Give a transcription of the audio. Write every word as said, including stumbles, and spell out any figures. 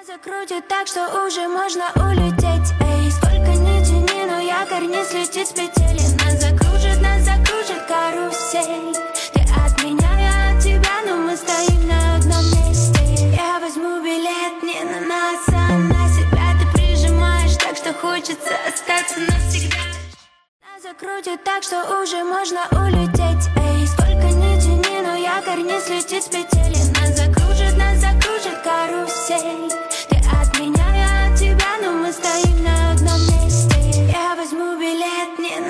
Закрутит так, что уже можно улететь. Эй, сколько ни тяни, но якорь не слетит с петель. Нас закружит, нас закружит карусель. Ты от меня, я от тебя, но мы стоим на одном месте. Я возьму билет не на нас, а на себя. Ты прижимаешь так, что хочется остаться навсегда. Нас закрутит так, что уже можно улететь. Эй, сколько ни тяни, но якорь не слетит с петель.